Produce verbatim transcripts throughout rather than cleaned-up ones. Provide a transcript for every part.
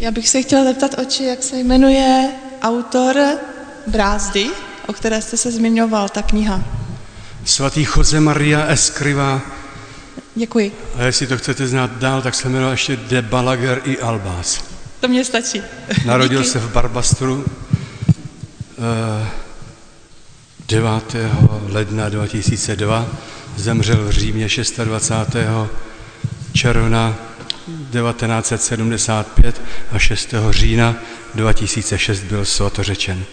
Já bych se chtěla zeptat, oči, jak se jmenuje autor Brázdy, o které jste se zmiňoval, ta kniha. Svatý Jose Maria Escrivá. Děkuji. A jestli to chcete znát dál, tak se jmenoval ještě de Balaguer y Albás. To mě stačí. Díky. Narodil se v Barbastru eh, devátého ledna dva tisíce dva, zemřel v Římě dvacátého šestého června devatenáct set sedmdesát pět a šestého října dva tisíce šest byl svatořečen.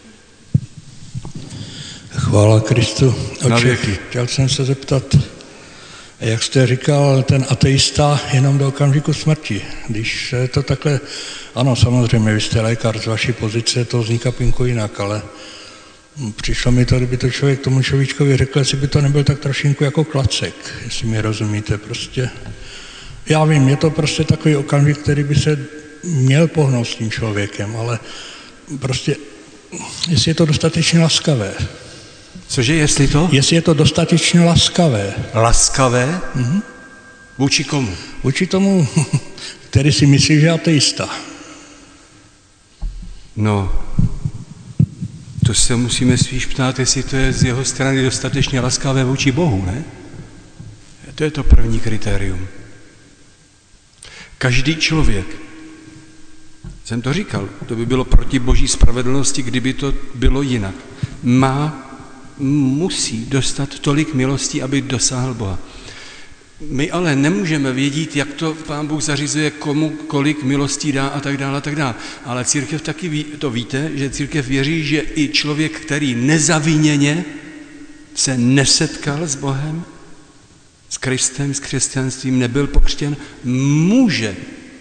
Chvála Kristu. Na Oče, věky. chtěl jsem se zeptat, jak jste říkal, ten ateista jenom do okamžiku smrti. Když se to takhle, ano, samozřejmě, vy jste lékař, z vaší pozice to zní kapinku jinak, ale přišlo mi to, kdyby to člověk tomu človíčkovi řekl, jestli by to nebyl tak trošinku jako klacek, jestli mi rozumíte, prostě. Já vím, je to prostě takový okamžik, který by se měl pohnout s tím člověkem, ale prostě, jestli je to dostatečně laskavé. Cože, jestli to? Jestli je to dostatečně laskavé. Laskavé? Mhm. Vůči komu? Vůči tomu, který si myslí, že je ateista. No, to se musíme spíš ptát, jestli to je z jeho strany dostatečně laskavé vůči Bohu, ne? To je to první kritérium. Každý člověk, jsem to říkal, to by bylo proti boží spravedlnosti, kdyby to bylo jinak, má, musí dostat tolik milostí, aby dosáhl Boha. My ale nemůžeme vědět, jak to Pán Bůh zařizuje, komu kolik milostí dá a tak dále a tak dále. Ale církev taky ví, to víte, že církev věří, že i člověk, který nezaviněně se nesetkal s Bohem, s Kristem, s křesťanstvím, nebyl pokřtěn, může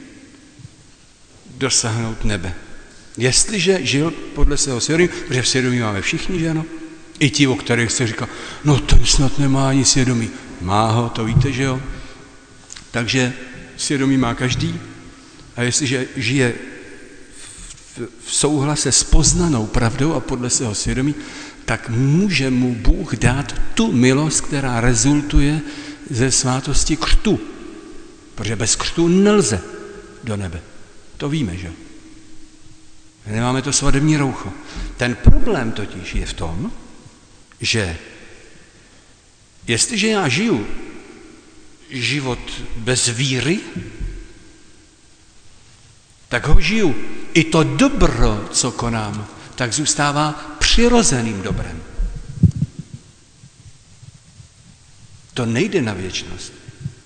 dosáhnout nebe. Jestliže žil podle svého svědomí, protože v svědomí máme všichni, že ano? I ti, o kterých se říká, no ten snad nemá ani svědomí. Má ho, to víte, že jo? Takže svědomí má každý a jestliže žije v, v souhlase s poznanou pravdou a podle svého svědomí, tak může mu Bůh dát tu milost, která rezultuje ze svátosti křtu. Protože bez křtu nelze do nebe. To víme, že? Nemáme to svatební roucho. Ten problém totiž je v tom, že jestliže já žiju život bez víry, tak ho žiju. I to dobro, co konám, tak zůstává přirozeným dobrem. To nejde na věčnost.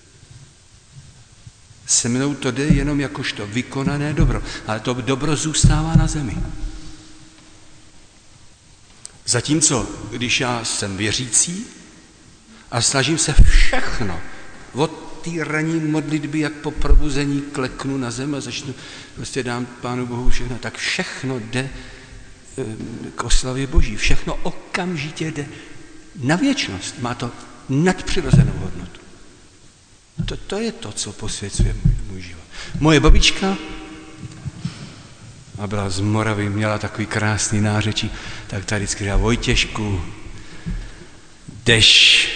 Se mnou to jde jenom jakožto vykonané dobro, ale to dobro zůstává na zemi. Zatímco, když já jsem věřící a snažím se všechno, od té ranní modlitby, jak po probuzení kleknu na zem a začnu, prostě dám Pánu Bohu všechno, tak všechno jde k oslavě Boží. Všechno okamžitě jde na věčnost. Má to nadpřirozenou hodnotu. To, to je to, co posvěcuje můj, můj život. Moje babička, a byla z Moravy, měla takový krásný nářečí, tak tady vždycky říká, Vojtěžku, jdeš,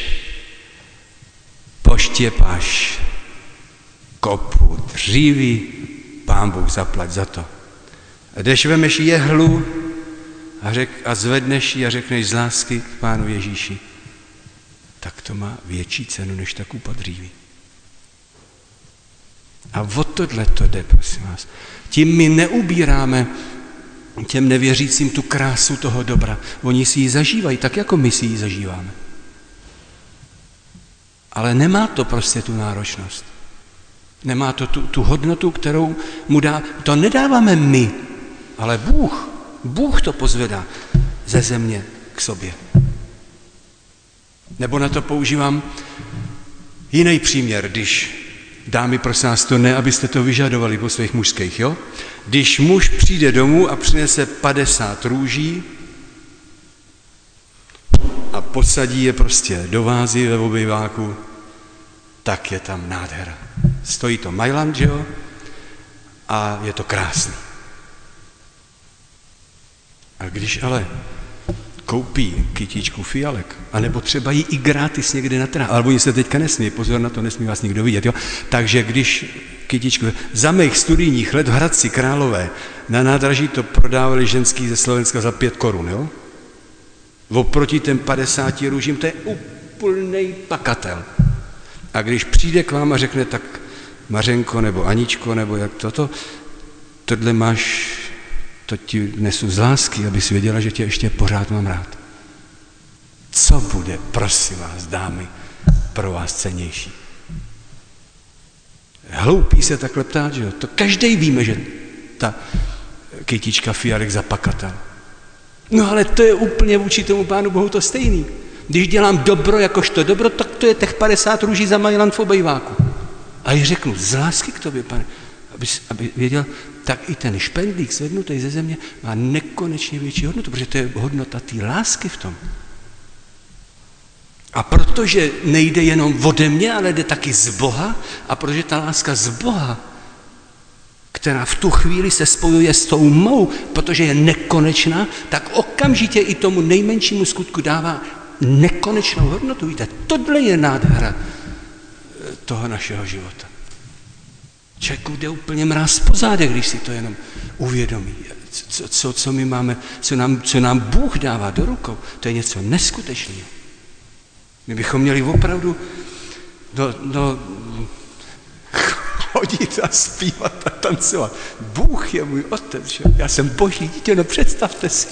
poštěpáš kopu dříví, Pán Bůh zaplať za to. A jdeš, vemeš jehlu a, řek, a zvedneš ji a řekneš z lásky k Pánu Ježíši, tak to má větší cenu, než ta kupa dříví. A o tohle to jde, prosím vás. Tím my neubíráme těm nevěřícím tu krásu toho dobra. Oni si ji zažívají, tak jako my si ji zažíváme. Ale nemá to prostě tu náročnost. Nemá to tu, tu hodnotu, kterou mu dá. To nedáváme my, ale Bůh. Bůh to pozvedá ze země k sobě. Nebo na to používám jiný příměr, když dámy, prosím vás, to ne, abyste to vyžadovali po svých mužských, jo? Když muž přijde domů a přinese padesát růží a posadí je prostě do vázy ve obyváku, tak je tam nádhera. Stojí to Mailand, že jo? A je to krásný. A když ale koupí kytičku fialek, anebo třeba ji i gratis někde na trhu, ale oni se teďka nesmí, pozor na to, nesmí vás nikdo vidět, jo? Takže když kytičku. Za mých studijních let v Hradci Králové na nádraží to prodávali ženský ze Slovenska za pět korun, jo? Oproti těm padesáti růžím, to je úplnej pakatel. A když přijde k vám a řekne, tak Mařenko nebo Aničko, nebo jak toto, tohle máš, to ti nesu z lásky, abys věděla, že tě ještě pořád mám rád. Co bude, prosím vás, dámy, pro vás cennější? Hloupý se takhle ptát, že jo? To každej víme, že ta kytička fialek za pakatel. No ale to je úplně vůči tomu Pánu Bohu to stejný. Když dělám dobro jakožto dobro, tak to je těch padesát růží za majlan v obejváku. A když řeknu, z lásky k tobě, pane, aby, aby věděl, tak i ten špendlík zvednutý ze země má nekonečně větší hodnotu, protože to je hodnota té lásky v tom. A protože nejde jenom ode mě, ale jde taky z Boha, a protože ta láska z Boha, která v tu chvíli se spojuje s tou mou, protože je nekonečná, tak okamžitě i tomu nejmenšímu skutku dává nekonečnou hodnotu. Víte, tohle je nádhera toho našeho života. Člověku jde úplně mráz po zádech, když si to jenom uvědomí. Co, co, co my máme, co nám, co nám Bůh dává do rukou, to je něco neskutečného. My bychom měli opravdu do, do, chodit a zpívat a tancovat. Bůh je můj otec, že? Já jsem Boží dítě, no představte si.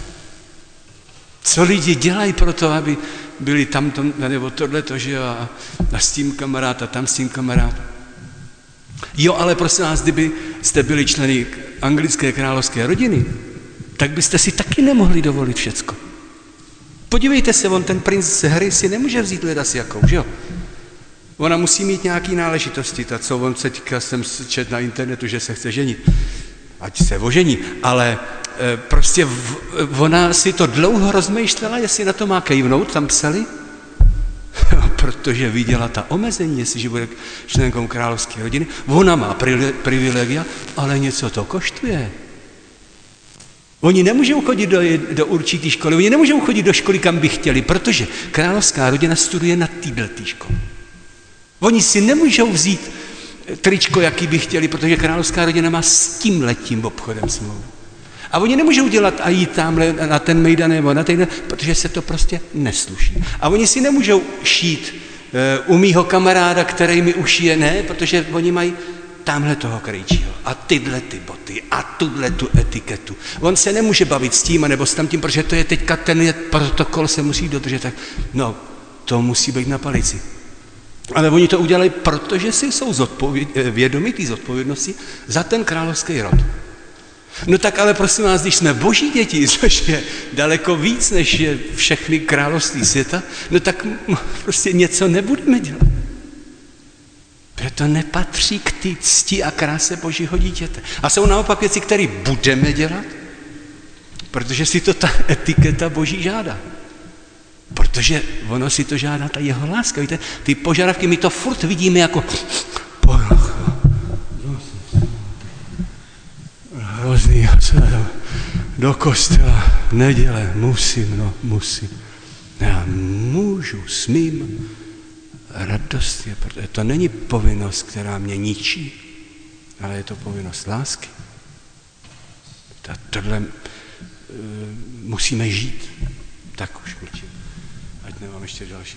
Co lidi dělají pro to, aby byli tam, nebo tohleto, že jo, a, a s tím kamarád a tam s tím kamarád. Jo, ale prosím vás, kdyby jste byli členy anglické královské rodiny, tak byste si taky nemohli dovolit všecko. Podívejte se, on ten princ Harry si nemůže vzít ledas jakou, že jo? Ona musí mít nějaký náležitosti, ta, co on se teďka jsem čet na internetu, že se chce ženit. Ať se ožení, ale e, prostě v, ona si to dlouho rozmýšlela, jestli na to má kejvnout, tam psali, protože viděla ta omezení, jestliže bude členkou královské rodiny. Ona má privilegia, ale něco to koštuje. Oni nemůžou chodit do, do určitý školy, oni nemůžou chodit do školy, kam by chtěli, protože královská rodina studuje na této škole. Oni si nemůžou vzít tričko, jaký by chtěli, protože královská rodina má s tím letím obchodem smlouvu. A oni nemůžou dělat a jít tamhle na ten mejdan nebo na ten, protože se to prostě nesluší. A oni si nemůžou šít uh, u mýho kamaráda, který mi ušije, ne, protože oni mají tamhle toho krejčího a tyhle ty boty a tuhle tu etiketu. On se nemůže bavit s tím nebo s tamtím, protože to je teďka ten je, protokol se musí dodržet. Tak, no, to musí být na palici. Ale oni to udělají, protože si jsou zodpověd, vědomí té zodpovědnosti za ten královský rod. No tak ale prosím vás, když jsme boží děti, což je daleko víc, než je všechny království světa, no tak prostě něco nebudeme dělat. Protože to nepatří k té cti a kráse božího dítěte. A jsou naopak věci, které budeme dělat, protože si to ta etiketa boží žádá. Protože ono si to žádá ta jeho láska. Víte, ty požadavky, my to furt vidíme jako hrozný, do kostela, neděle, musím, no, musím. Já můžu, smím, radost je, protože to není povinnost, která mě ničí, ale je to povinnost lásky. A tohle uh, musíme žít. Tak už určitě. Ať nemám ještě další.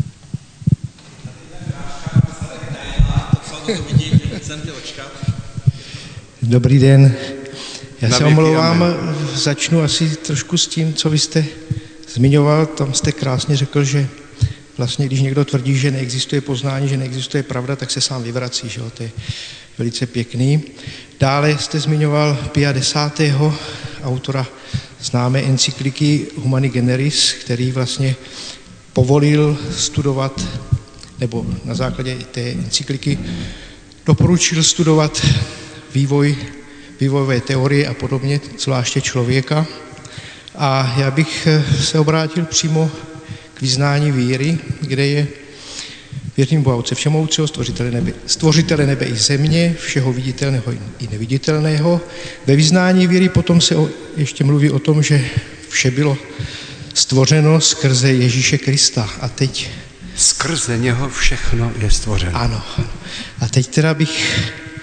Dobrý den. Já se omlouvám, začnu asi trošku s tím, co vy jste zmiňoval. Tam jste krásně řekl, že vlastně, když někdo tvrdí, že neexistuje poznání, že neexistuje pravda, tak se sám vyvrací, že jo? To je velice pěkný. Dále jste zmiňoval Pia desátého, autora známé encykliky Humani Generis, který vlastně povolil studovat, nebo na základě té encykliky doporučil studovat vývoj, vývojové teorie a podobně, zvláště člověka. A já bych se obrátil přímo k vyznání víry, kde je věřím Boha Otce všemohoucího, stvořitele nebe, stvořitele nebe i země, všeho viditelného i neviditelného. Ve vyznání víry potom se o, ještě mluví o tom, že vše bylo stvořeno skrze Ježíše Krista. A teď... Skrze něho všechno je stvořeno. Ano. A teď teda bych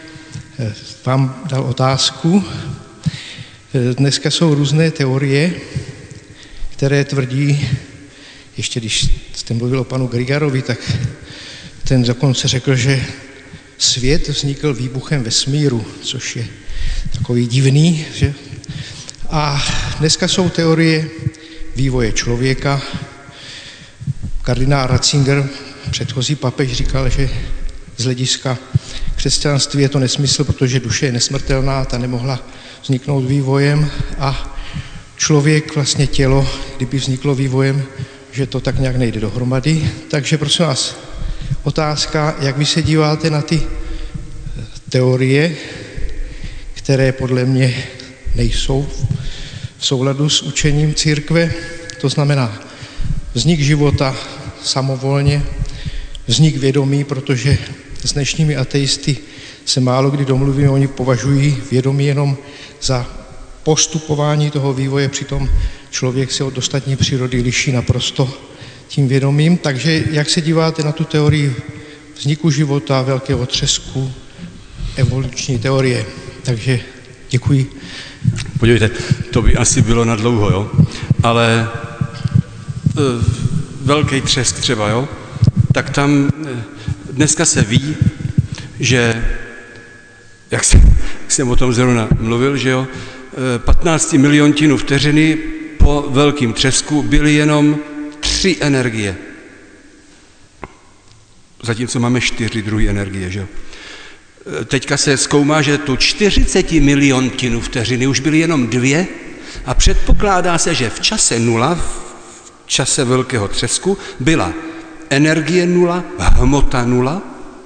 vám dal otázku. Dneska jsou různé teorie, které tvrdí, ještě když jste mluvil o panu Grigarovi, tak ten dokonce řekl, že svět vznikl výbuchem vesmíru, což je takový divný, že? A dneska jsou teorie vývoje člověka. Kardinál Ratzinger, předchozí papež, říkal, že z hlediska křesťanství je to nesmysl, protože duše je nesmrtelná, ta nemohla vzniknout vývojem a člověk, vlastně tělo, kdyby vzniklo vývojem, že to tak nějak nejde dohromady. Takže prosím vás, otázka, jak vy se díváte na ty teorie, které podle mě nejsou v souladu s učením církve, to znamená vznik života samovolně, vznik vědomí, protože s dnešními ateisty se málo kdy domluvíme, oni považují vědomí jenom za postupování toho vývoje, přitom člověk se od ostatní přírody liší naprosto tím vědomím. Takže jak se díváte na tu teorii vzniku života, velkého třesku, evoluční teorie? Takže děkuji. Podívejte, to by asi bylo na dlouho, jo? Ale e, velký třesk třeba, jo? Tak tam e, dneska se ví, že, jak jsem, jak jsem o tom zrovna mluvil, že jo, e, patnáct miliontinů vteřiny po velkým třesku byly jenom tři energie. Zatímco máme čtyři druhé energie, že jo. Teďka se zkoumá, že tu čtyřicet miliontinu vteřiny už byly jenom dvě a předpokládá se, že v čase nula, v čase velkého třesku, byla energie nula, hmota nula,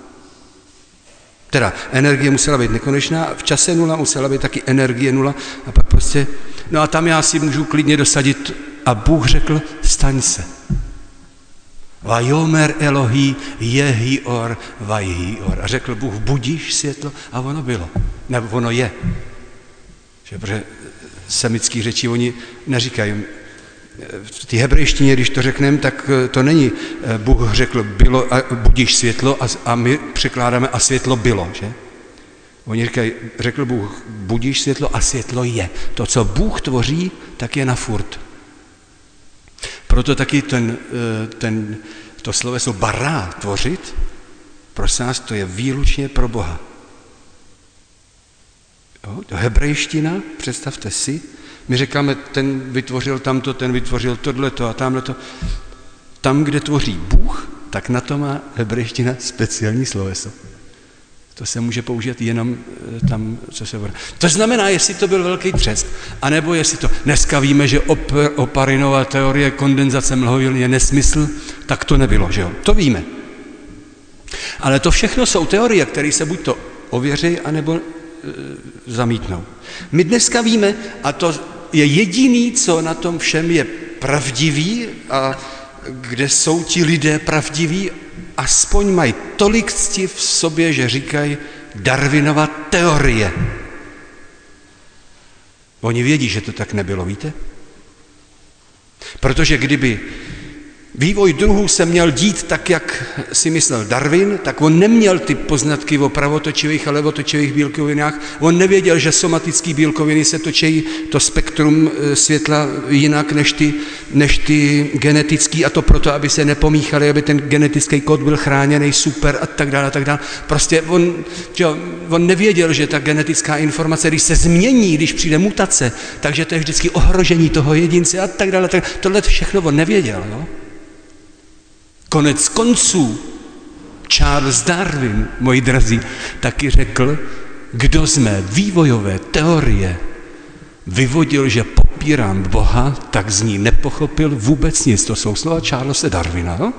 teda energie musela být nekonečná, v čase nula musela být taky energie nula a pak prostě, no a tam já si můžu klidně dosadit a Bůh řekl, staň se. Vajomer Elohi jehi or vajhi or. A řekl Bůh, budíš světlo a ono bylo. Nebo ono je. Že, protože semický řeči oni neříkají. V té hebrejštině, když to řekneme, tak to není Bůh řekl bylo a budíš světlo a, a my překládáme a světlo bylo. Že? Oni říkají, řekl Bůh, budíš světlo a světlo je. To, co Bůh tvoří, tak je na furt. Proto taky ten, ten, to sloveso bará, tvořit, prosím nás, to je výlučně pro Boha. Jo, to hebrejština, představte si, my říkáme, ten vytvořil tamto, ten vytvořil tohleto a tamhleto. Tam, kde tvoří Bůh, tak na to má hebrejština speciální sloveso. To se může použít jenom tam, co se bude. To znamená, jestli to byl velký třesk, anebo jestli to, dneska víme, že op, Oparinová teorie kondenzace mlhovin je nesmysl, tak to nebylo, že jo? To víme. Ale to všechno jsou teorie, které se buď to ověří, anebo e, zamítnou. My dneska víme, a to je jediný, co na tom všem je pravdivý a kde jsou ti lidé pravdiví, aspoň mají tolik cti v sobě, že říkají Darwinova teorie. Oni vědí, že to tak nebylo, víte? Protože kdyby vývoj druhů se měl dít tak, jak si myslel Darwin, tak on neměl ty poznatky o pravotočivých a levotočivých bílkovinách. On nevěděl, že somatické bílkoviny se točí to spektrum světla jinak než ty, než ty genetický, a to proto, aby se nepomíchali, aby ten genetický kód byl chráněný, super a tak dále, a tak dále. Prostě on, čo, on nevěděl, že ta genetická informace, když se změní, když přijde mutace, takže to je vždycky ohrožení toho jedince a tak dále. Tak, tohle všechno on nevěděl, jo? Konec konců Charles Darwin, moji drazí, taky řekl, kdo z mé vývojové teorie vyvodil, že popírám Boha, tak z ní nepochopil vůbec nic. To jsou slova Charlesa Darwina. No?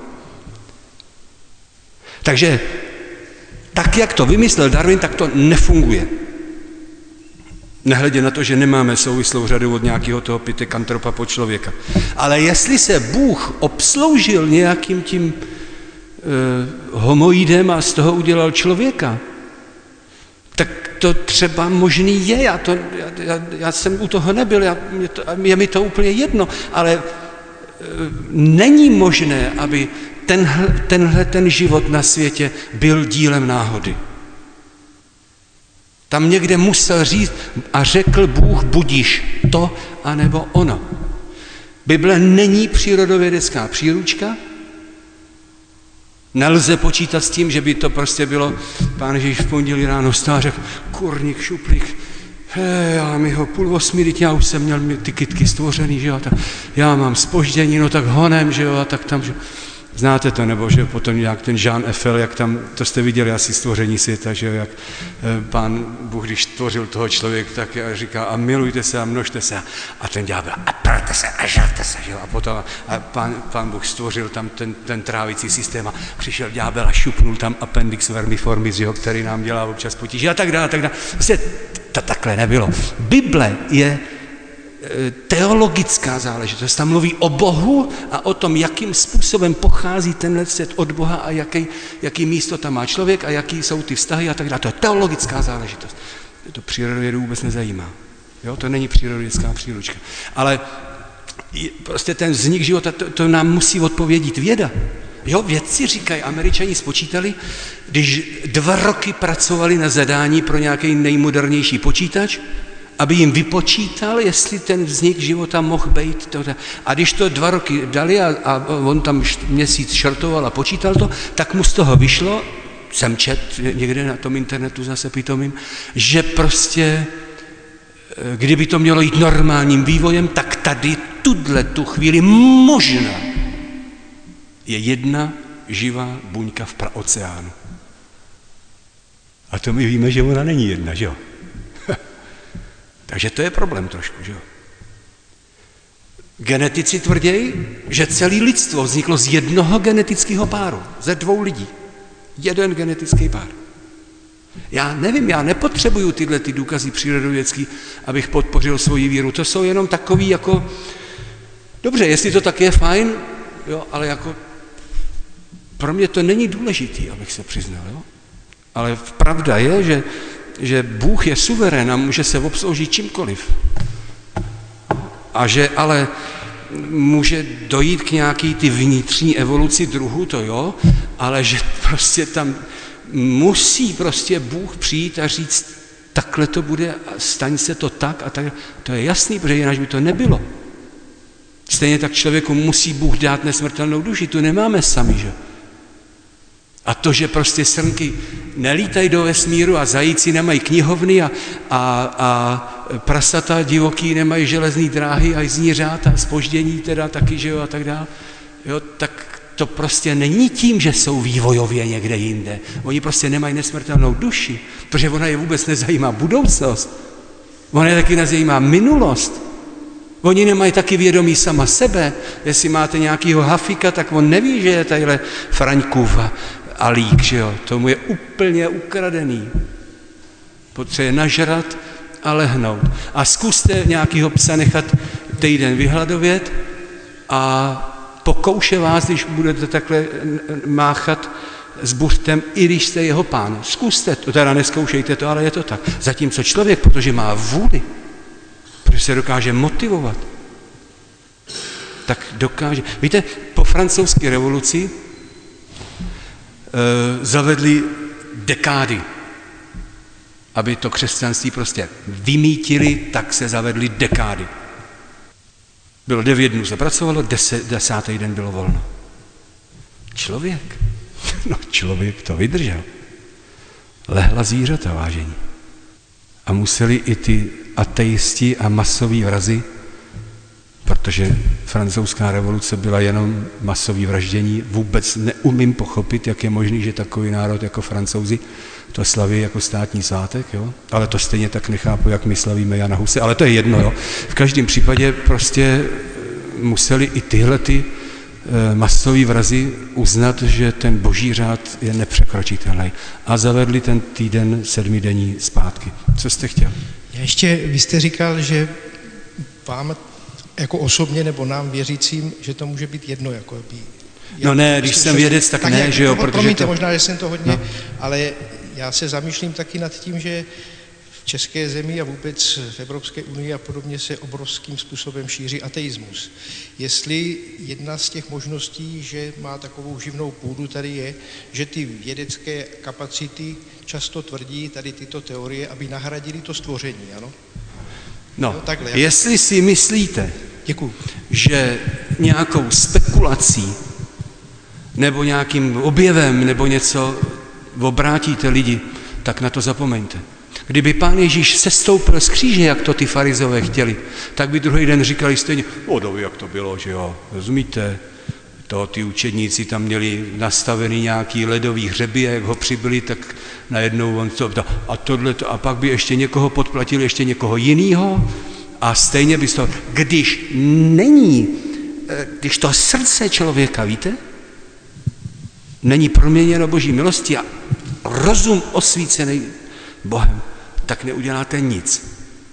Takže tak, jak to vymyslel Darwin, tak to nefunguje. Nehledě na to, že nemáme souvislou řadu od nějakého toho pitekantropa po člověka. Ale jestli se Bůh obsloužil nějakým tím eh, homoidem a z toho udělal člověka, tak to třeba možný je. Já, to, já, já, já jsem u toho nebyl, já, je, to, je mi to úplně jedno, ale eh, není možné, aby tenhle, tenhle ten život na světě byl dílem náhody. Tam někde musel říct a řekl Bůh budiš to anebo ono. Bible není přírodovědecká příručka. Nelze počítat s tím, že by to prostě bylo, Pán Ježíš v pondělí ráno vstal a řekl, kurník, šuplík, hej, já mi ho půl osmi, já už jsem měl ty kytky stvořený, že jo, tak já mám zpoždění, no tak honem, že jo, a tak tam, že... Znáte to, nebo že potom nějak ten Jean Eiffel, jak tam, to jste viděli asi stvoření světa, že jo, jak Pán Bůh, když stvořil toho člověka, tak říká a milujte se a množte se a ten ďábel a prlte se a žerte se, že jo, a potom a pán, pán Bůh stvořil tam ten, ten trávicí systém a přišel ďábel a šupnul tam appendix vermiformis, jo, který nám dělá občas potíže a tak dále, tak dále. Prostě to takhle nebylo. Bible je teologická záležitost. Tam mluví o Bohu a o tom, jakým způsobem pochází tenhle svět od Boha a jaký, jaký místo tam má člověk a jaký jsou ty vztahy a tak dále. To je teologická záležitost. To přírodovědu vůbec nezajímá. Jo? To není přírodovědecká příručka. Ale prostě ten vznik života, to, to nám musí odpovědět věda. Jo, vědci říkají, Američani spočítali, když dva roky pracovali na zadání pro nějaký nejmodernější počítač, aby jim vypočítal, jestli ten vznik života mohl být. Tohle. A když to dva roky dali a, a on tam měsíc šartoval a počítal to, tak mu z toho vyšlo, jsem čet někde na tom internetu zase pitomým, že prostě, kdyby to mělo jít normálním vývojem, tak tady, tuhle tu chvíli možná je jedna živá buňka v praoceánu. A to my víme, že ona není jedna, že jo? Takže to je problém trošku, že jo? Genetici tvrdějí, že celé lidstvo vzniklo z jednoho genetického páru, ze dvou lidí. Jeden genetický pár. Já nevím, já nepotřebuju tyhle ty důkazy přírodovědský, abych podpořil svoji víru. To jsou jenom takový jako, dobře, jestli to tak je, fajn, jo, ale jako pro mě to není důležitý, abych se přiznal, jo? Ale pravda je, že že Bůh je suverén a může se obsloužit čímkoliv. A že ale může dojít k nějaký ty vnitřní evoluci druhu, to jo, ale že prostě tam musí prostě Bůh přijít a říct, takhle to bude, staň se to tak a tak. To je jasný, protože jinak by to nebylo. Stejně tak člověku musí Bůh dát nesmrtelnou duši, tu nemáme sami, že? A to, že prostě srnky nelítají do vesmíru a zajíci nemají knihovny a, a, a prasata divoký nemají železný dráhy a znířáta a zpoždění teda taky, že jo, a tak dále, jo, tak to prostě není tím, že jsou vývojově někde jinde. Oni prostě nemají nesmrtelnou duši, protože ona je vůbec nezajímá budoucnost. Ona je taky nezajímá minulost. Oni nemají taky vědomí sama sebe. Jestli máte nějakýho hafika, tak on neví, že je tadyhle Fraňkův a lík, že jo. Tomu je úplně ukradený. Potřebuje nažrat a lehnout. A zkuste nějakýho psa nechat týden vyhladovět a pokouše vás, když budete takhle máchat s buřtem, i když jste jeho pán. Zkuste to, teda neskoušejte to, ale je to tak. Zatímco člověk, protože má vůli, protože se dokáže motivovat, tak dokáže. Víte, po francouzské revoluci e, zavedli dekády. Aby to křesťanství prostě vymítili, tak se zavedly dekády. Bylo devět dnů se pracovalo, deset, desátý den bylo volno. Člověk, no člověk to vydržel. Lehla zvířata, vážení. A museli i ty ateisti a masoví vrazi, protože francouzská revoluce byla jenom masový vraždění, vůbec neumím pochopit, jak je možný, že takový národ jako Francouzi to slaví jako státní svátek, jo? Ale to stejně tak nechápu, jak my slavíme Jana Huse, ale to je jedno, jo? V každém případě prostě museli i tyhle ty e, masový vrazi uznat, že ten boží řád je nepřekročitelný a zavedli ten týden sedmidenní zpátky. Co jste chtěl? Já ještě, vy jste říkal, že vám jako osobně nebo nám věřícím, že to může být jedno, jako by. No ne, když jsem vědec, tak, tak ne, jak, že jo, no, protože promiňte, to... možná, že jsem to hodně, no. Ale já se zamýšlím taky nad tím, že v české zemi a vůbec v Evropské unii a podobně se obrovským způsobem šíří ateismus. Jestli jedna z těch možností, že má takovou živnou půdu tady je, že ty vědecké kapacity často tvrdí tady tyto teorie, aby nahradili to stvoření, ano? No, no takhle, jestli si myslíte, Děkuju. že nějakou spekulací nebo nějakým objevem nebo něco obrátíte lidi, tak na to zapomeňte. Kdyby Pán Ježíš sestoupil z kříže, jak to ty farizové chtěli, tak by druhý den říkali stejně, o doví, jak to bylo, že jo, rozumíte, to ty učedníci tam měli nastavený nějaký ledový hřeby a jak ho přibyli, tak najednou on to, a tohleto, a pak by ještě někoho podplatili, ještě někoho jinýho a stejně by to, když není, když to srdce člověka, víte, není proměněno Boží milostí a rozum osvícený Bohem, tak neuděláte nic.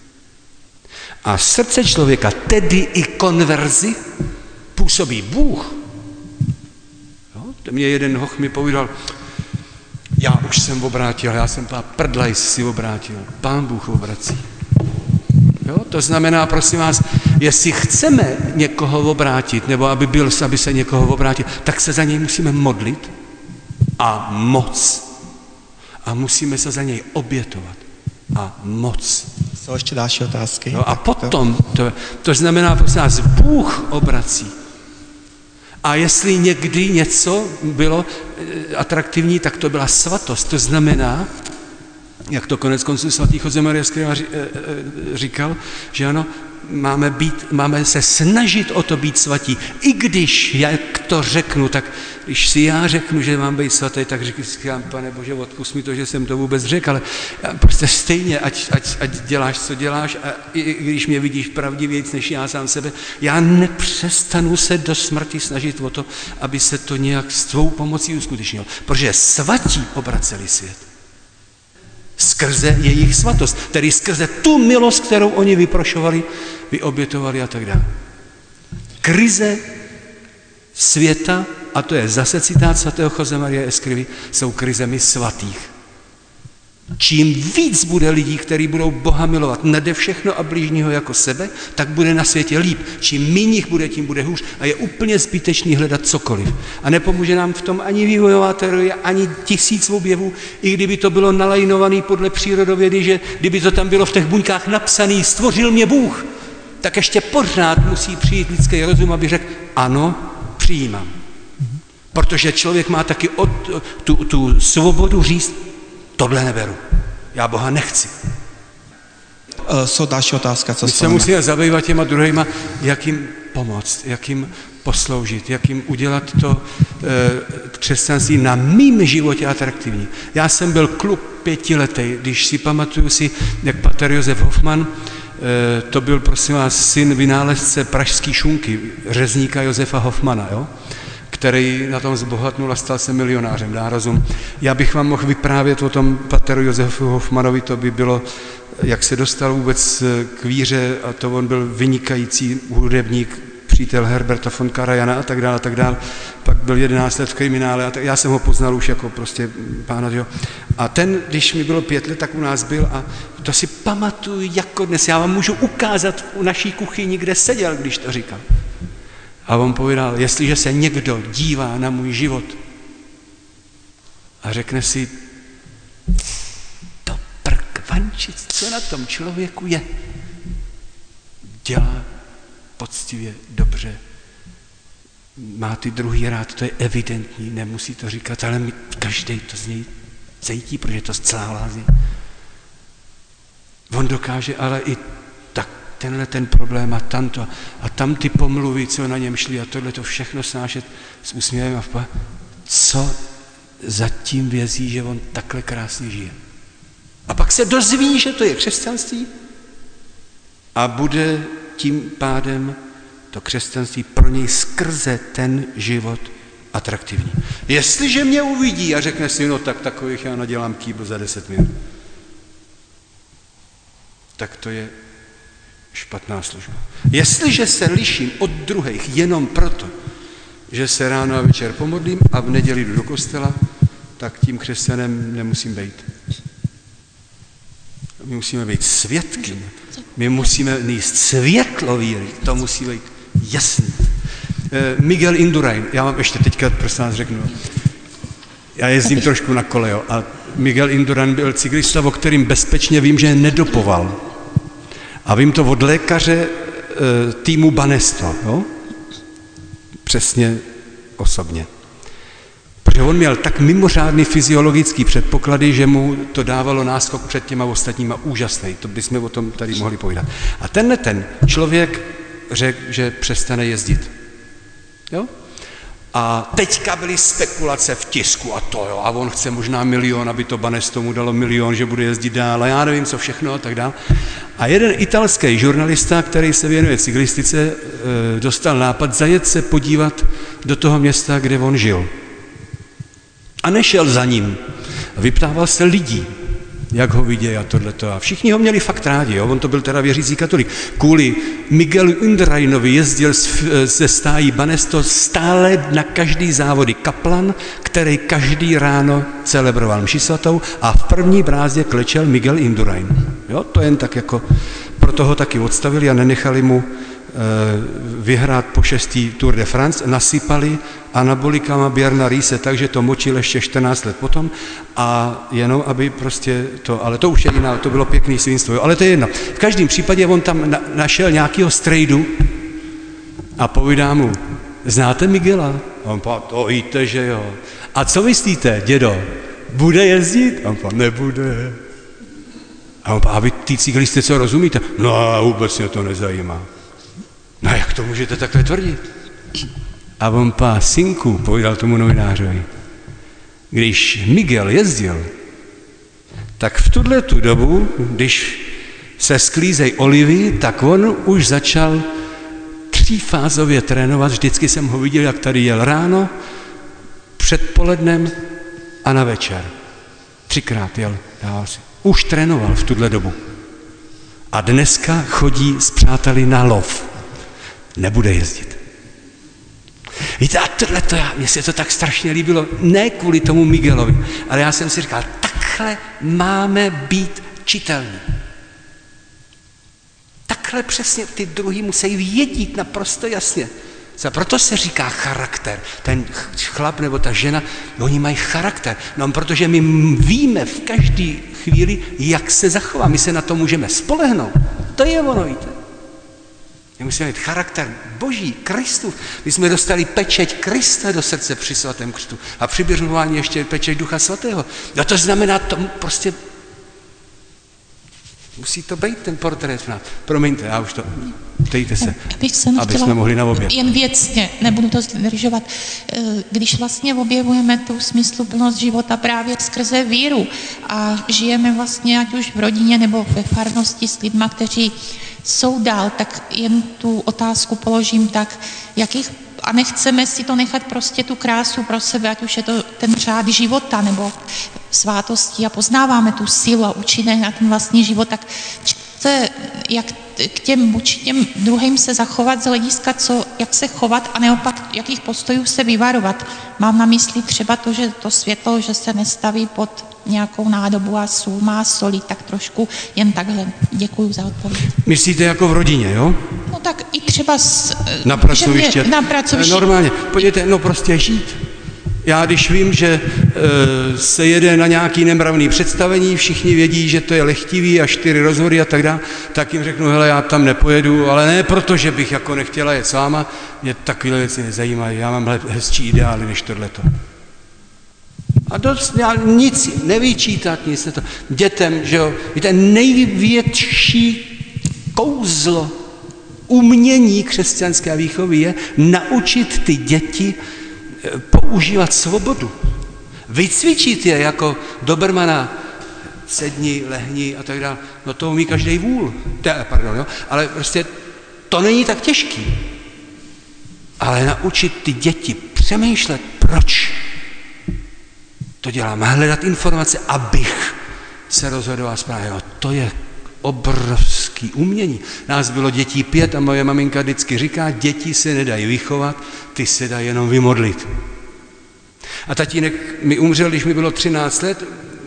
A srdce člověka, tedy i konverzi, působí Bůh. Jo? To mě jeden hoch mi povídal, já už jsem obrátil, já jsem pán prdlaj si obrátil, Pán Bůh obrací. Jo? To znamená, prosím vás, jestli chceme někoho obrátit, nebo aby, byl, aby se někoho obrátil, tak se za něj musíme modlit a moc. A musíme se za něj obětovat. A moc. Jsou ještě další otázky? No a potom, to, to znamená, prosím nás, Bůh obrací. A jestli někdy něco bylo atraktivní, tak to byla svatost. To znamená, jak to konec konců svatý Jose Maria Escrivá říkal, že ano, máme, být, máme se snažit o to být svatí. I když, jak to řeknu, tak když si já řeknu, že mám být svatý, tak říkám, Pane Bože, odpust mi to, že jsem to vůbec řekl, ale prostě stejně, ať, ať, ať děláš, co děláš, a i, i když mě vidíš pravdivějc než já sám sebe, já nepřestanu se do smrti snažit o to, aby se to nějak s tvou pomocí uskutečnilo. Protože svatí obraceli svět. Skrze jejich svatost, tedy skrze tu milost, kterou oni vyprošovali, vyobětovali a tak dále. Krize světa, a to je zase citát svatého Jose Maria Escrivy, jsou krizemi svatých. Čím víc bude lidí, kteří budou Boha milovat nade všechno a blížního jako sebe, tak bude na světě líp. Čím méně jich bude, tím bude hůř a je úplně zbytečný hledat cokoliv. A nepomůže nám v tom ani vývojová teorie, ani tisíc objevů, i kdyby to bylo nalajnované podle přírodovědy, že kdyby to tam bylo v těch buňkách napsané, stvořil mě Bůh, tak ještě pořád musí přijít lidský rozum, aby řekl, ano, přijímám. Protože člověk má taky od, tu, tu svobodu říct, tohle neberu. Já Boha nechci. Uh, jsou další otázka, co My se musíme zabývat těma druhýma, jak jim pomoct, jak jim posloužit, jak jim udělat to e, křesťanství na mým životě atraktivní. Já jsem byl kluk pětiletý, když si pamatuju si, jak pater Josef Hofmann, e, to byl prosím vás syn vynálezce pražský šunky, řezníka Josefa Hofmana, jo? Který na tom zbohatnul a stal se milionářem, dá rozum. Já bych vám mohl vyprávět o tom pateru Josefu Hofmanovi, to by bylo, jak se dostal vůbec k víře, a to on byl vynikající hudebník, přítel Herberta von Karajana a tak dále, a tak dále. Pak byl jedenáct let v kriminále a tak, já jsem ho poznal už jako prostě pána, jo. A ten, když mi bylo pět let, tak u nás byl a to si pamatuju jako dnes. Já vám můžu ukázat u naší kuchyni, kde seděl, když to říkal. A on povídal, jestliže se někdo dívá na můj život a řekne si, to prkvančic, co na tom člověku je, dělá poctivě, dobře, má ty druhý rád, to je evidentní, nemusí to říkat, ale my, každý to z něj cítí, protože to zcela hlází. On dokáže ale i tak tenhle ten problém a tamto a tam ty pomluvy, co na něm šly a tohle to všechno snášet s úsměvem a vpa. Co zatím vězí, že on takhle krásně žije. A pak se dozví, že to je křesťanství a bude tím pádem to křesťanství pro něj skrze ten život atraktivní. Jestliže mě uvidí a řekne si, no tak takových já nadělám kýbl za deset minut, tak to je špatná služba. Jestliže se liším od druhých jenom proto, že se ráno a večer pomodlím a v neděli jdu do kostela, tak tím křesťanem nemusím být. My musíme být svědky. My musíme níst světlo víry. To musí být jasný. Miguel Indurain, já vám ještě teďka prosím vás řeknu. Já jezdím trošku na kole, jo, a Miguel Indurain byl cyklista, o kterým bezpečně vím, že nedopoval. A vím to od lékaře e, týmu Banesto, jo? Přesně osobně. Protože on měl tak mimořádný fyziologický předpoklady, že mu to dávalo náskok před těma ostatníma úžasný. To bychom o tom tady mohli povídat. A tenhle ten člověk řekl, že přestane jezdit. Jo? A teďka byly spekulace v tisku a to jo, a on chce možná milion, aby to Banesto mu dalo milion, že bude jezdit dál a já nevím, co všechno a tak dál. A jeden italský žurnalista, který se věnuje cyklistice, dostal nápad zajet se podívat do toho města, kde on žil. A nešel za ním. Vyptával se lidí, jak ho vidějí a tohleto. A všichni ho měli fakt rádi, jo? On to byl teda věřící katolik. Kvůli Miguelu Indurainovi jezdil ze stájí Banesto stále na každý závody kaplan, který každý ráno celebroval mši svatou a v první brázdě klečel Miguel Indurain. Jo? To jen tak jako, proto ho taky odstavili a nenechali mu vyhrát po šestý Tour de France, nasypali anabolikama Bjarna Riise, takže to močil ještě čtrnáct let potom a jenom, aby prostě to, ale to už je jiná, to bylo pěkný svinstvo, jo, ale to je jedno. V každém případě on tam na, našel nějakýho strejdu a povídá mu, znáte Miguela? A on pa, to víte, že jo. A co myslíte, dědo, bude jezdit? A on pa, nebude. A on pa, a vy ty cyklisté co rozumíte? No, vůbec mě to nezajímá. No jak to můžete takhle tvrdit? A on pá, synku, povídal tomu novinářovi, když Miguel jezdil, tak v tuhle tu dobu, když se sklízej olivy, tak on už začal třífázově trénovat. Vždycky jsem ho viděl, jak tady jel ráno, předpolednem a na večer. Třikrát jel, dával si. Už trénoval v tuhle dobu. A dneska chodí s přáteli na lov. Nebude jezdit. Víte, a tohleto, mně se to tak strašně líbilo, ne kvůli tomu Miguelovi, ale já jsem si říkal, takhle máme být čitelní. Takhle přesně ty druhý musí vědět naprosto jasně. Proto se říká charakter. Ten chlap nebo ta žena, oni mají charakter. No, protože my víme v každé chvíli, jak se zachová. My se na to můžeme spolehnout. To je ono, víte. My musíme mít charakter Boží, Kristův. My jsme dostali pečeť Krista do srdce při svatém křtu. A při běžmování ještě pečeť Ducha svatého. A to znamená, to prostě musí to být ten portrét v nás. Promiňte, já už to... Ptejte se, aby jsme mohli na oběd. Jen věcně, nebudu to zdržovat. Když vlastně objevujeme tu smysluplnost života právě skrze víru a žijeme vlastně ať už v rodině nebo ve farnosti s lidma, kteří jsou dál, tak jen tu otázku položím tak, jakých, a nechceme si to nechat prostě tu krásu pro sebe, ať už je to ten řád života nebo svátosti a poznáváme tu sílu a účinek na ten vlastní život, tak se, jak k těm, buď těm druhým se zachovat z hlediska, co, jak se chovat a neopak, jakých postojů se vyvarovat. Mám na mysli třeba to, že to světlo, že se nestaví pod nějakou nádobu a sůl má solí, tak trošku jen takhle. Děkuju za odpověď. Myslíte jako v rodině, jo? No tak i třeba s, na pracoviště. Na pracoviště. Normálně. Podívejte, no prostě žít. Já když vím, že e, se jede na nějaký nemravný představení, všichni vědí, že to je lehtivý a čtyři rozhory a tak dále, tak jim řeknu, hele, já tam nepojedu, ale ne proto, že bych jako nechtěla jet s váma, mě takové věci nezajímají, já mám hezčí ideály než tohleto. A dost, já nic nevyčítat, nic ne to. Dětem, že jo, víte, největší kouzlo umění křesťanské výchovy je naučit ty děti používat svobodu. Vycvičit je jako Dobermana, sedni, lehni a tak dále. No to umí každý vůl. Pardon, jo? Ale prostě to není tak těžký. Ale naučit ty děti přemýšlet, proč to dělám. Hledat informace, abych se rozhodoval správně. No, to je obrovský umění. Nás bylo dětí pět a moje maminka vždycky říká, děti se nedají vychovat, ty se dají jenom vymodlit. A tatínek mi umřel, když mi bylo třináct let,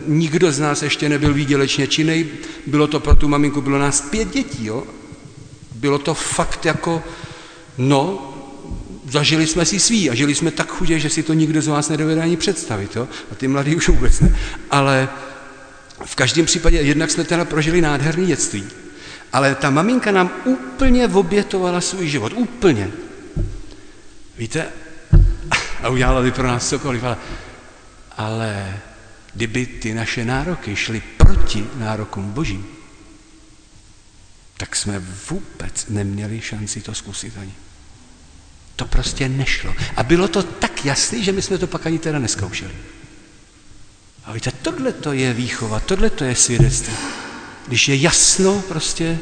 nikdo z nás ještě nebyl výdělečně činnej, bylo to pro tu maminku, bylo nás pět dětí, jo. Bylo to fakt jako, no, zažili jsme si svý a žili jsme tak chudě, že si to nikdo z vás nedovede ani představit, jo. A ty mladí už vůbec ne. Ale v každém případě jednak jsme teda prožili nádherný dětství. Ale ta maminka nám úplně obětovala svůj život, úplně. Víte, a udělala by pro nás cokoliv, ale, ale kdyby ty naše nároky šly proti nárokům Božím, tak jsme vůbec neměli šanci to zkusit ani. To prostě nešlo. A bylo to tak jasný, že my jsme to pak ani teda neskoušeli. A víte, tohle to je výchova, tohle to je svědectví. Když je jasno prostě,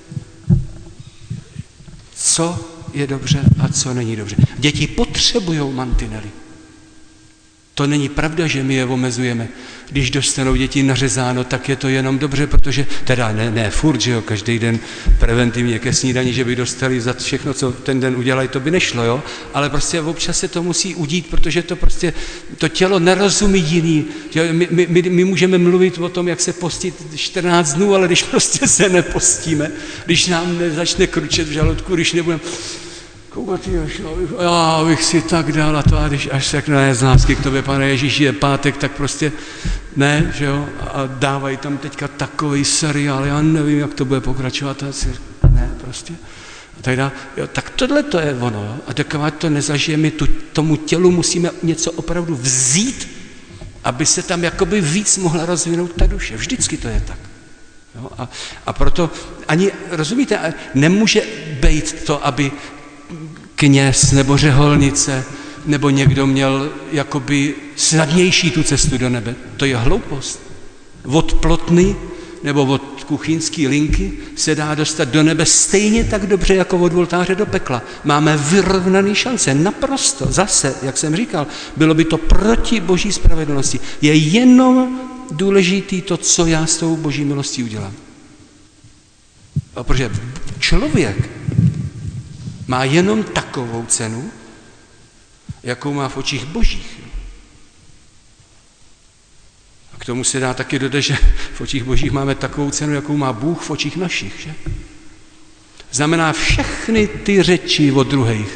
co je dobře a co není dobře. Děti potřebují mantinely. To není pravda, že my je omezujeme. Když dostanou děti nařezáno, tak je to jenom dobře, protože, teda ne, ne furt, že jo, každý den preventivně ke snídani, že by dostali za všechno, co ten den udělají, to by nešlo, jo, ale prostě občas se to musí udít, protože to prostě, to tělo nerozumí jiný. My, my, my, my můžeme mluvit o tom, jak se postit čtrnáct dnů, ale když prostě se nepostíme, když nám nezačne kručet v žaludku, když nebudeme koukat, já bych si tak dal a to, a když až řekne, ne, z lásky k tobě, Pane Ježíši, je pátek, tak prostě ne, že jo, a dávají tam teďka takový seriál, já nevím, jak to bude pokračovat, a si, ne, prostě. A tak, dá, jo, tak tohle to je ono, jo, a taková to nezažijeme, tu, tomu tělu musíme něco opravdu vzít, aby se tam jakoby víc mohla rozvinout ta duše, vždycky to je tak. Jo, a, a proto ani, rozumíte, nemůže být to, aby kněz nebo řeholnice nebo někdo měl jakoby snadnější tu cestu do nebe. To je hloupost. Od plotny nebo od kuchyňské linky se dá dostat do nebe stejně tak dobře jako od oltáře do pekla. Máme vyrovnaný šance, naprosto. Zase, jak jsem říkal, bylo by to proti boží spravedlnosti. Je jenom důležitý to, co já s tou boží milostí udělám. A protože člověk má jenom takovou cenu, jakou má v očích božích. A k tomu se dá taky dodat, že v očích božích máme takovou cenu, jakou má Bůh v očích našich. Že? Znamená, všechny ty řeči o druhých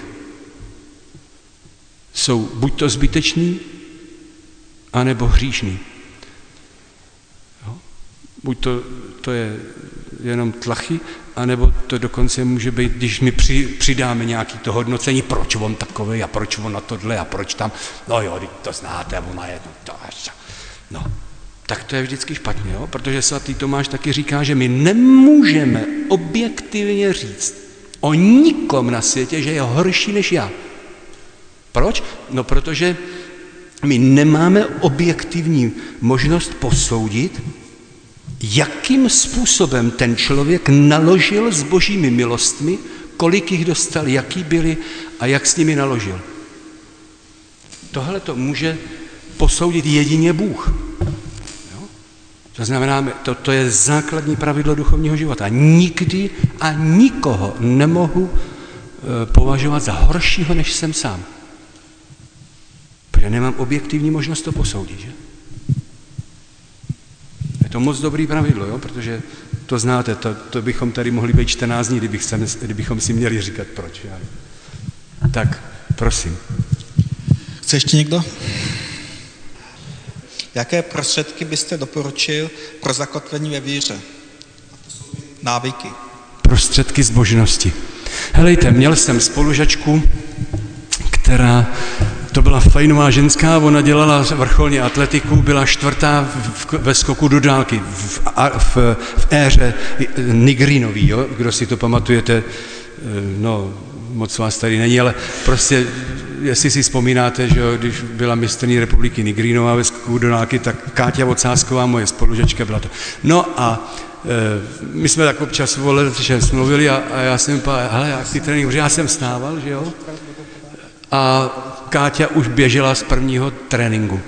jsou buď to zbytečný, anebo hříšný. Jo? Buď to, to je jenom tlachy, anebo to dokonce může být, když my při, přidáme nějaký to hodnocení, proč on takovej a proč on na tohle a proč tam, no jo, to znáte, ona je, to až, no, tak to je vždycky špatně, jo? Protože svatý Tomáš taky říká, že my nemůžeme objektivně říct o nikom na světě, že je horší než já. Proč? No, protože my nemáme objektivní možnost posoudit, jakým způsobem ten člověk naložil s božími milostmi, kolik jich dostal, jaký byli a jak s nimi naložil. Tohle to může posoudit jedině Bůh. Jo? To znamená, to, to je základní pravidlo duchovního života. Nikdy a nikoho nemohu e, považovat za horšího, než jsem sám. Protože nemám objektivní možnost to posoudit, že? Je to moc dobrý pravidlo, jo? Protože to znáte, to, to bychom tady mohli být čtrnáct dní, kdybych se, kdybychom si měli říkat proč. Já. Tak, prosím. Chce ještě někdo? Jaké prostředky byste doporučil pro zakotvení ve víře? Návyky. Prostředky zbožnosti. Helejte, měl jsem spolužačku, která... To byla fajnová ženská, ona dělala vrcholně atletiku, byla čtvrtá v, ve skoku do dálky, v, v, v éře Nigrinový, jo? Kdo si to pamatujete, no moc vás tady není, ale prostě, jestli si vzpomínáte, že jo, když byla mistryní republiky Nigrinová ve skoku do dálky, tak Káťa Ocásková, moje spolužačka, byla to. No a e, my jsme tak občas volili, že jsme mluvili a, a já jsem říkal, hele, jak ty trénink, protože já jsem vstával, že jo, a Káťa už běžela z prvního tréninku.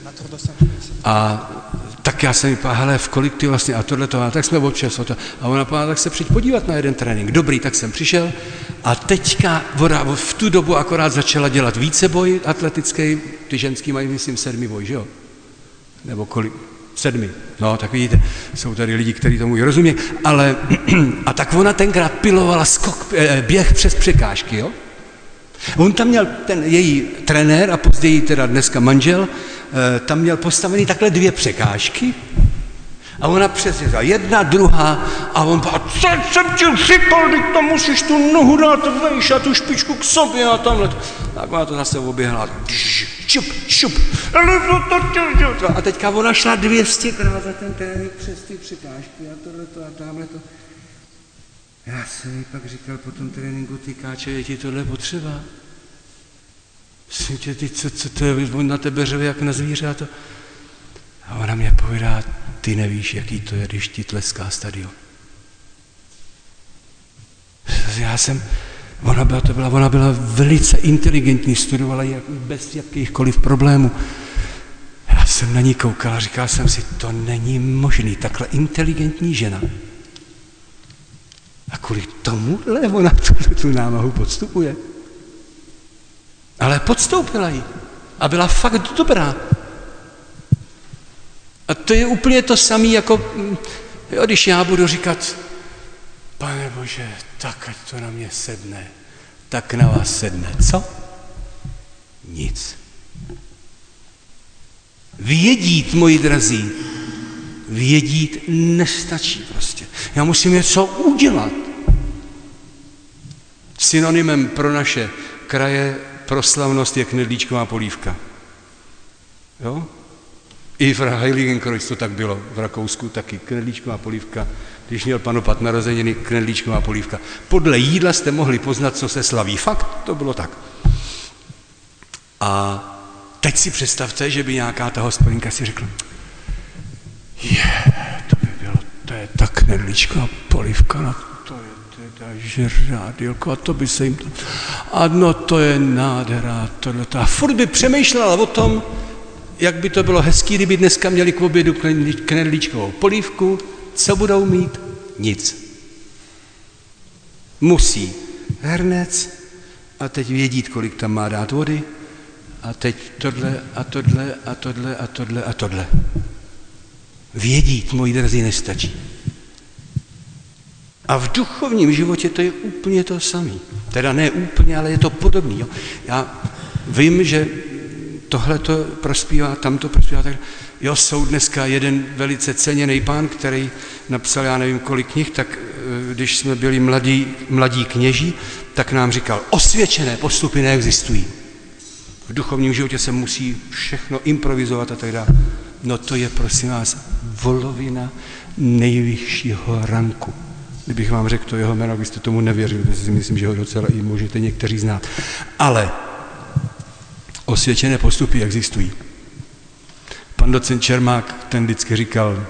A tak já jsem říkal, hele, v kolik ty vlastně, a tohleto, a tak jsme občas, a ona povedala, tak se přijď podívat na jeden trénink. Dobrý, tak jsem přišel a teďka voda, v tu dobu akorát začala dělat víceboj atletický, ty ženský mají, myslím, sedmi boj, že jo? Nebo kolik? Sedmi. No, tak vidíte, jsou tady lidi, kteří tomu rozumí, ale a tak ona tenkrát pilovala skok, běh přes překážky, jo? On tam měl, ten její trenér a později teda dneska manžel, tam měl postavený takhle dvě překážky a ona přesně jedna, druhá a on říkal, co jsem ti říkal, teď tam musíš tu nohu dát vejš a tu špičku k sobě a tamhle. Tak ona to zase oběhla. Šup, šup. A teďka ona šla dvě stěkrát za ten trénink přes ty překážky a tohleto a tamhleto. Já jsem jí pak říkal po tom tréninku, ty káče, je ti tohle potřeba? Myslím tě, ty, co, co to je, on na tebe řve jak na zvířata. A ona mě povídá, ty nevíš, jaký to je, když ti tleská stadion. Já jsem, ona byla, to byla, ona byla velice inteligentní, studovala ji bez jakýchkoliv problémů. Já jsem na ní koukal a říkal jsem si, to není možný, takhle inteligentní žena. A kvůli tomuhle ona tu, tu námahu podstupuje. Ale podstoupila ji a byla fakt dobrá. A to je úplně to samé, jako jo, když já budu říkat, Pane Bože, tak ať to na mě sedne, tak na vás sedne. Co? Nic. Vědít, moji drazí, vědít nestačí prostě. Já musím něco udělat. Synonymem pro naše kraje pro slavnost je knedlíčková polívka. Jo? I v Heiligenkreuz to tak bylo, v Rakousku taky knedlíčková polívka. Když měl pan opat narozeniny, knedlíčková polívka. Podle jídla jste mohli poznat, co se slaví. Fakt, to bylo tak. A teď si představte, že by nějaká ta hospodinka si řekla, je, to by bylo, to je ta knedlíčková polívka, no to je teda žrádilko, a to by se jim to, a no to je nádhera, tohleto. A furt by přemýšlela o tom, jak by to bylo hezký, kdyby dneska měli k obědu knedlíčkovou polívku, co budou mít? Nic. Musí hrnec a teď vědít, kolik tam má dát vody a teď tohle a tohle a tohle a tohle a tohle. Vědít, moji drazí, nestačí. A v duchovním životě to je úplně to samé. Teda ne úplně, ale je to podobný. Jo? Já vím, že tohle to prospívá, tam to prospívá. Tak jo, jsou dneska jeden velice ceněný pán, který napsal, já nevím kolik knih, tak když jsme byli mladí, mladí kněží, tak nám říkal, osvědčené postupy neexistují. V duchovním životě se musí všechno improvizovat a tak dále. No to je, prosím vás, volovina nejvyššího ranku. Kdybych vám řekl to jeho jméno, byste tomu nevěřili, protože si myslím, že ho docela i můžete někteří znát. Ale osvědčené postupy existují. Pan docent Čermák ten vždycky říkal,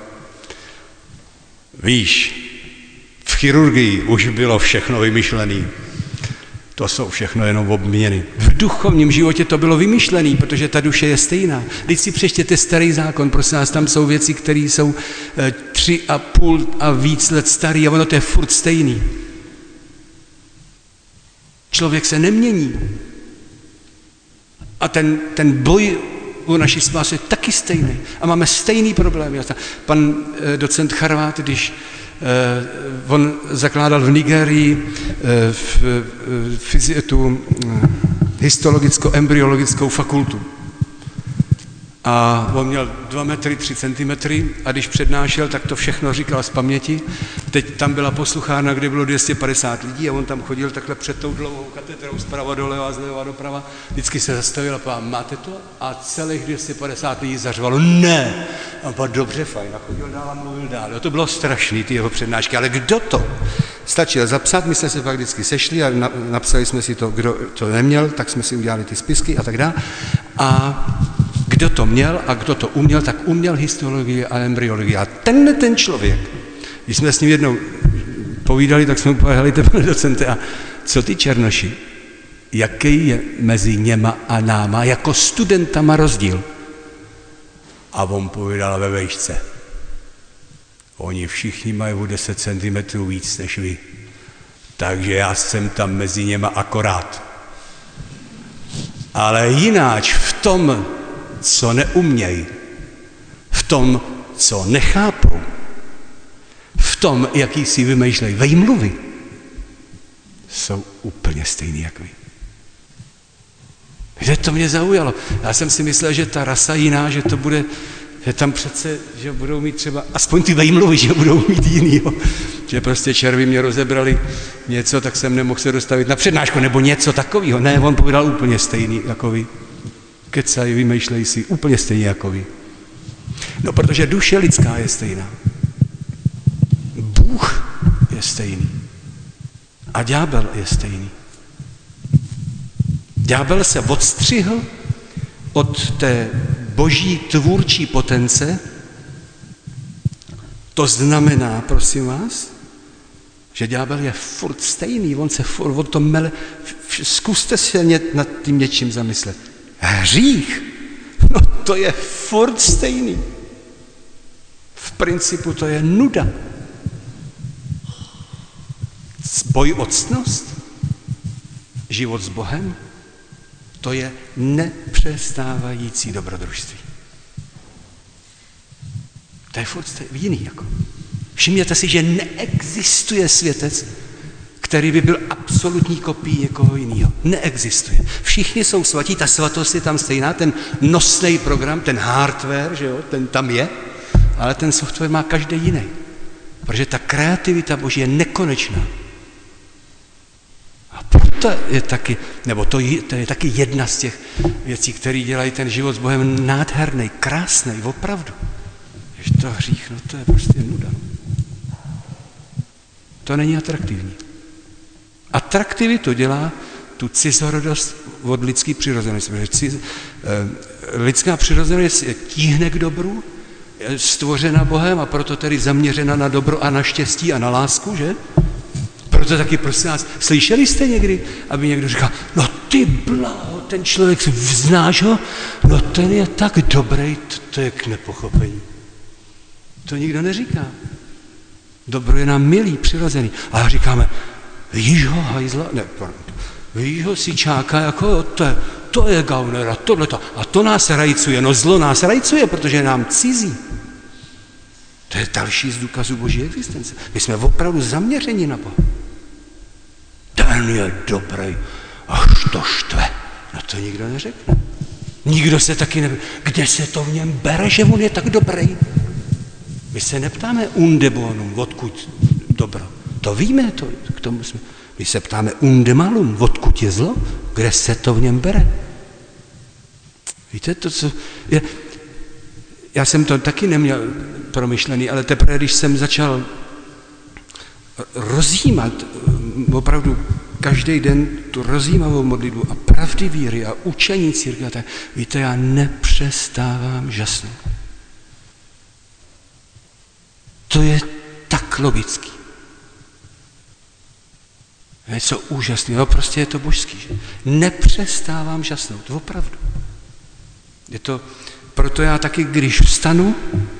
víš, v chirurgii už bylo všechno vymyšlené. To jsou všechno jenom obměny. V duchovním životě to bylo vymyšlené, protože ta duše je stejná. Když si přečtěte starý zákon, prosím vás, tam jsou věci, které jsou e, tři a půl a víc let starý a ono to je furt stejný. Člověk se nemění. A ten, ten boj u naší spásy je taky stejný. A máme stejný problém. Pan e, docent Charvát, když Uh, on zakládal v Nigérii uh, v, uh, tu uh, histologicko-embryologickou fakultu. A on měl dva metry, tři centimetry a když přednášel, tak to všechno říkal z paměti. Teď tam byla posluchárna, kde bylo dvě stě padesát lidí a on tam chodil takhle před tou dlouhou katedrou zprava doleva, zleva doprava. Vždycky se zastavil a povedal, máte to? A celých dvě stě padesát lidí zařvalo, ne. A pak dobře, fajn. A chodil dál a mluvil dál. Jo, to bylo strašný, ty jeho přednášky. Ale kdo to? Stačil zapsat, my jsme se pak vždycky sešli a na, napsali jsme si to, kdo to neměl, tak jsme si udělali ty spisky a tak dále. A kdo to měl a kdo to uměl, tak uměl histologii a embryologii. A tenhle ten člověk, když jsme s ním jednou povídali, tak jsme mu povedali, helejte, pane docente, a co ty černoši, jaký je mezi něma a náma jako studentama rozdíl? A on povídal ve vejšce. Oni všichni mají o deset centimetrů víc než vy. Takže já jsem tam mezi něma akorát. Ale jináč v tom, co neumějí, v tom, co nechápou, v tom, jaký si vymýšlejí vejmluvy, jsou úplně stejný jak vy. Že to mě zaujalo. Já jsem si myslel, že ta rasa jiná, že to bude, že tam přece, že budou mít třeba, aspoň ty vejmluvy, že budou mít jiný, jo. Že prostě červy mě rozebrali něco, tak jsem nemohl se dostavit na přednášku, nebo něco takového. Ne, on povedal úplně stejný jako vy. Kecají, vymýšlejí si úplně stejně jako vy. No, protože duše lidská je stejná. Bůh je stejný. A ďábel je stejný. Ďábel se odstřihl od té boží tvůrčí potence. To znamená, prosím vás, že ďábel je furt stejný, on se furt od tom mele. Zkuste se nad tím něčím zamyslet. Hřích, no to je furt stejný. V principu to je nuda. Boj o ctnost, život s Bohem, to je nepřestávající dobrodružství. To je furt jiný. Jako. Všimněte si, že neexistuje světec, který by byl absolutní kopií někoho jiného. Neexistuje. Všichni jsou svatí, ta svatost je tam stejná, ten nosný program, ten hardware, že jo, ten tam je, ale ten software má každý jiný. Protože ta kreativita Boží je nekonečná. A proto je taky, nebo to je, to je taky jedna z těch věcí, které dělají ten život s Bohem nádherný, krásný, opravdu. Že to hřích, no to je prostě nuda. To není atraktivní. Atraktivitu dělá tu cizorodost od lidské přirozenosti. Lidská přirozenost je tíhne k dobru, je stvořena Bohem a proto tedy zaměřena na dobro a na štěstí a na lásku, že? Proto taky, prosím vás, slyšeli jste někdy, aby někdo říkal, no ty blaho, ten člověk, znáš ho? No ten je tak dobrý, to, to je k nepochopení. To nikdo neříká. Dobro je nám milý, přirozený. A říkáme, vidíš ho, hajzla? Ne, vidíš ho, sičáka, jako to je, to je gaunera, tohleto. A to nás rajcuje, no zlo nás rajcuje, protože je nám cizí. To je další z důkazů Boží existence. My jsme opravdu zaměřeni na Boha. Ten je dobrý, až to štve. No to nikdo neřekne. Nikdo se taky neví, kde se to v něm bere, že on je tak dobrý. My se neptáme unde bonum, odkud dobro. To víme, to, k tomu jsme. My se ptáme unde malum, odkud je zlo, kde se to v něm bere. Víte, to, co je... Já jsem to taky neměl promyšlený, ale teprve, když jsem začal rozjímat opravdu každý den tu rozjímavou modlitbu a pravdy víry a učení církve, tak víte, já nepřestávám žasnout. To je tak logický. Je co úžasný, no prostě je to božský. Že? Nepřestávám žasnout, opravdu. Je to, proto já taky, když vstanu,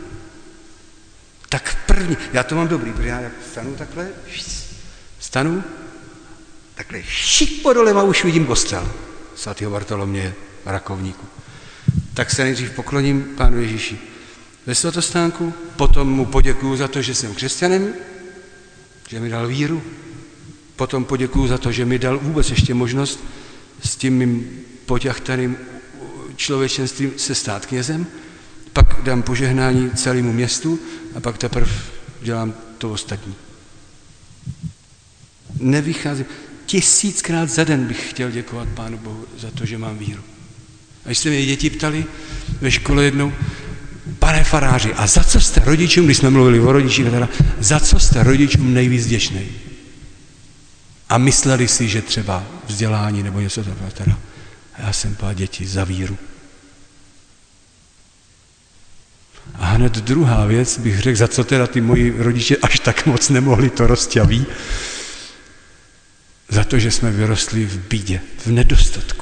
tak první, já to mám dobrý, protože já jak vstanu takhle, vstanu, takhle šik po dolem a už vidím kostel svatého Bartoloměje Rakovníku. Tak se nejdřív pokloním Pánu Ježíši ve svatostánku, potom mu poděkuju za to, že jsem křesťanem, že mi dal víru, potom poděkuju za to, že mi dal vůbec ještě možnost s tím mým poťachtaným člověčenstvím se stát knězem, pak dám požehnání celému městu a pak teprve dělám to ostatní. Nevycházím. Tisíckrát za den bych chtěl děkovat Pánu Bohu za to, že mám víru. A když se mě děti ptali ve škole jednou, pane faráři, a za co jste rodičům, když jsme mluvili o rodičích, teda, za co jste rodičům nejvíc vděčný? A mysleli si, že třeba vzdělání nebo něco takového. Teda. A já jsem povedal, děti, za víru. A hned druhá věc bych řekl, za co teda ty moji rodiče až tak moc nemohli, to rozťaví, za to, že jsme vyrostli v bídě, v nedostatku.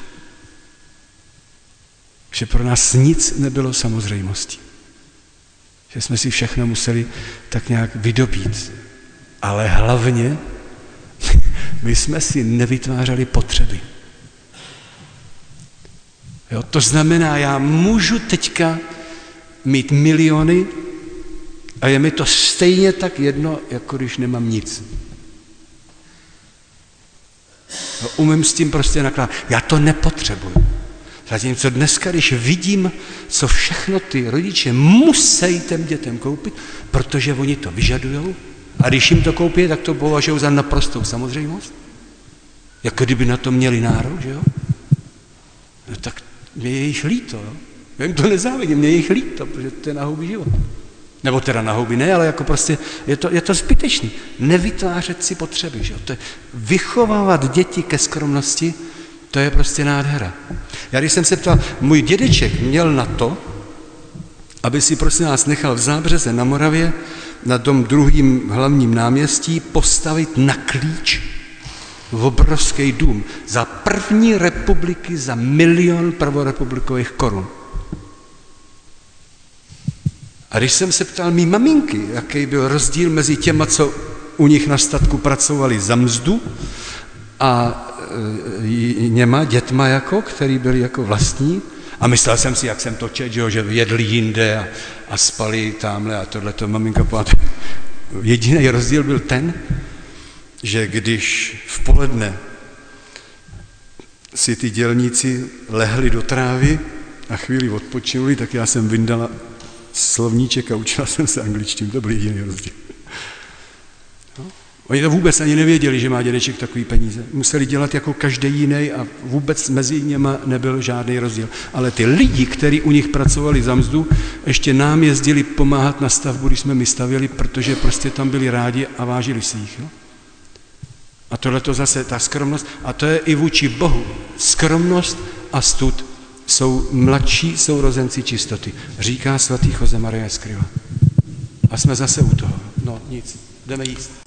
Že pro nás nic nebylo samozřejmostí. Že jsme si všechno museli tak nějak vydobít. Ale hlavně my jsme si nevytvářeli potřeby. Jo, to znamená, já můžu teďka mít miliony A je mi to stejně tak jedno, jako když nemám nic. No, umím s tím prostě nakládat. Já to nepotřebuji. Zatímco dneska, když vidím, co všechno ty rodiče musí těm dětem koupit, protože oni to vyžadujou, a když jim to koupí, tak to považují za naprostou samozřejmost. Jako kdyby na to měli nárok, že jo? No, tak mě je jich líto, jo? Já jim to nezávidím, mě je jich líto, protože to je na houby život. Nebo teda na houby ne, ale jako prostě je to, je to zbytečný. Nevytvářet si potřeby, že jo? To je vychovávat děti ke skromnosti, to je prostě nádhera. Já když jsem se ptal, můj dědeček měl na to, aby si prosím nás nechal v Zábřeze na Moravě na tom druhým hlavním náměstí postavit na klíč v obrovský dům za první republiky za milion prvorepublikových korun. A když jsem se ptal mý maminky, jaký byl rozdíl mezi těma, co u nich na statku pracovali za mzdu a e, něma, dětma jako, který byli jako vlastní, a myslel jsem si, jak jsem to četl, že jedli jinde a, a spali tamhle a tohleto. Maminka pamatuje. Jediný rozdíl byl ten, že když v poledne si ty dělníci lehli do trávy a chvíli odpočinuli, tak já jsem vyndala slovníček a učila jsem se angličtinu. To byl jediný rozdíl. No. Oni to vůbec ani nevěděli, že má dědeček takový peníze. Museli dělat jako každý jiný a vůbec mezi něma nebyl žádný rozdíl. Ale ty lidi, kteří u nich pracovali za mzdu, ještě nám jezdili pomáhat na stavbu, když jsme my stavěli, protože prostě tam byli rádi a vážili si jich. No? A tohle to zase, ta skromnost, a to je i vůči Bohu. Skromnost a stud jsou mladší sourozenci čistoty, říká svatý Jose Maria Escrivá. A jsme zase u toho. No nic, jdeme jíst.